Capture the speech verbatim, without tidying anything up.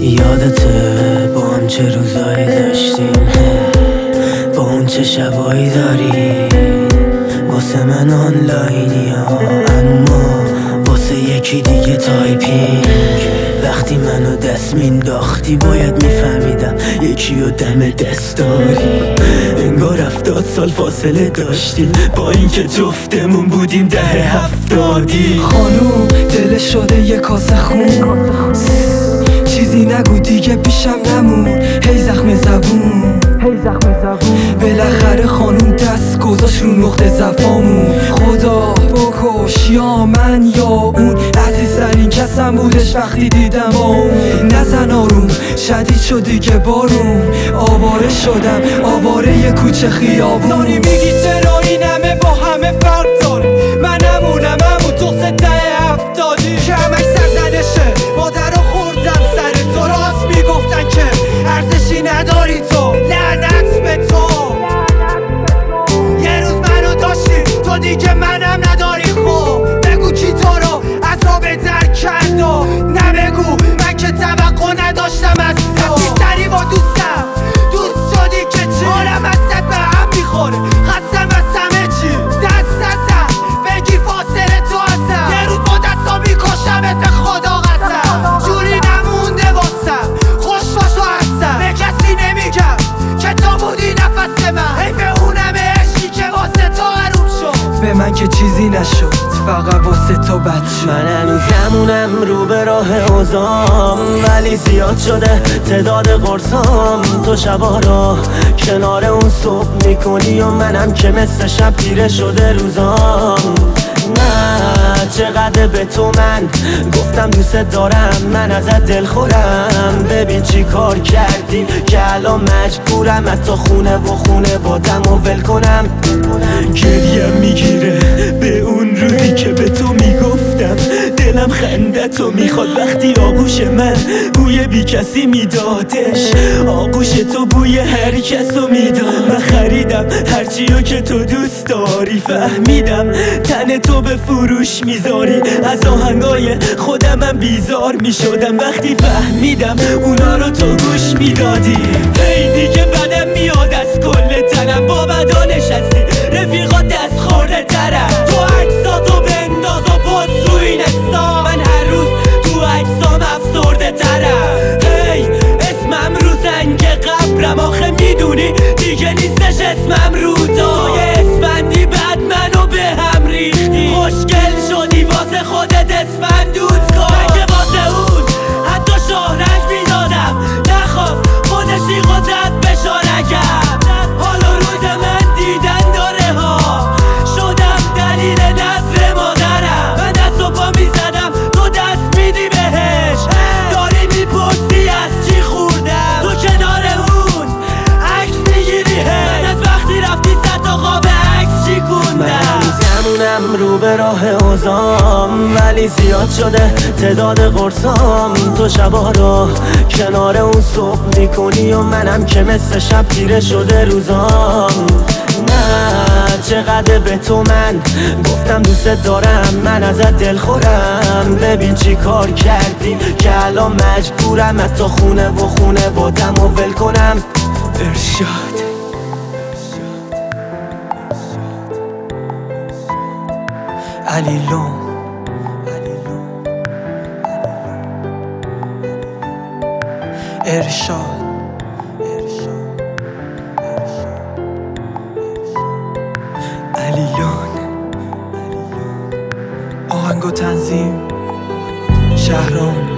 یادته با هم چه روزایی داشتیم، با اون چه شبایی داریم واسه من آنلاینی ها، اما واسه یکی دیگه تایپینگ. وقتی منو دست مینداختی باید میفهمیدم یکی و دم دست داری. انگار هفتاد سال فاصله داشتیم با اینکه جفتمون بودیم ده هفتادی. خانوم دل شده یه کاسه خون، چیزی نگو دیگه پیشم نمون. هی زخم زبون بالاخره خانوم دست گذاشت رو نقطه زفامون. خدا بکش یا من یا اون، عزیزترین کسم بودش وقتی دیدم با اون. نزن آروم شدید شد دیگه بارون، آواره شدم آواره یه کوچه خیابون. زانی میگی چرا این همه با همه فرق داره، من نمونم همون تو سته هفتادی که همش سرزنشه. مادر رو خوردم سر تو، راست میگفتن که ارزشی نداری تو. لعنت به تو، یه روز منو داشتی تو دیگه منم نداری. خب بگو کی تو رو عذاب در کرد و نبگو من که توقع نداشتم از تو. وقتی سری با دوستم دوست شدی که چی؟ حالم ازت به هم میخوره، خستم از همه چی. دست نزن بگی فاصله تو هستم، یه روز با دستا میکشمت به خدا قسم. جوری نمونده واسم خوش باش و هستم، به کسی نمیگم که تو بودی نفس من. هی به اونم عشقی که واسه تو حروم شد، به من که چیزی نشد فقط واسه تو بد شد. من هنوز همونم رو به راه اوزام، ولی زیاد شده تعداد قرصام. تو شبا رو کنار اون صبح میکنی و منم که مثل شب تیره شده روزام. نه چقدر به تو من گفتم دوست دارم، من ازت دل خورم. ببین چی کار کردی که الان مجبورم حتی خونه و خونه با دم و ول کنم. گریم میگیره به اون روزی که به تو میگفتم دلم خندتو میخواد. وقتی آغوش من بوی بی کسی میدادش، آغوش تو بوی هر کسو میداد. من خریدم هرچیو که تو دوست داری، فهمیدم تن تو به فروش میذاری. از آهنگای خودم من بیزار میشدم وقتی فهمیدم اونا رو تو گوش میدادی. هی دیگه بدم میاد از کل تنم، با بدا نشستی رفیقا دست خورده ترم. تو عکساتو بنداز و پست رو این استا، من هر روز تو عکسام افسرده ترم. هی اسمم رو زنگ قبرم، آخه میدونی دیگه نیستش اسمم رو دا. یه اسفندی بعد منو به هم ریختی، خوشگل شدی واسه خودت اسفندود کن. من که واسه اون حتی شاهرنگ میدادم، نخواست خودشی خودت بشارگم. حالا روز من دیدن داره ها، شدم دلیل نظر مادرم. من دست و پا میزدم تو دست میدی بهش، داری میپرسی از چی خوردم. تو کنار اون عکس میگیری، من از وقتی رفتی صد تا خواب عکس چی کندم. همونم رو به راه اوزام، ولی زیاد شده تعداد قرصام. تو شبا رو کنار اون صبح میکنی و منم که مثل شب تیره شده روزام. نه چقدر به تو من گفتم دوست دارم، من ازت دل خورم. ببین چی کار کردی که الان مجبورم حتی خونه و خونه با دم و ول کنم. ارشاد علیلون ارشاد علیلون. آهنگ و تنظیم شهرام.